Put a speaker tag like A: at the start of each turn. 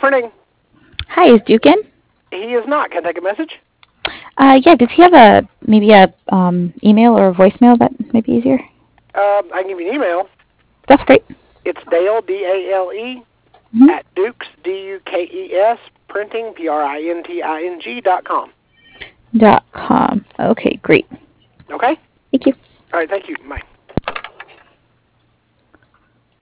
A: Printing.
B: Hi, is Duke in?
A: He is not. Can I take a message?
B: Yeah, does he have maybe a email or a voicemail that might be easier?
A: I can give you an email.
B: That's great.
A: It's Dale, D-A-L-E,
B: Mm-hmm.
A: at Dukes, D-U-K-E-S, printing, Printing.com.
B: .com. Okay, great.
A: Okay?
B: Thank you.
A: All right, thank you. Bye.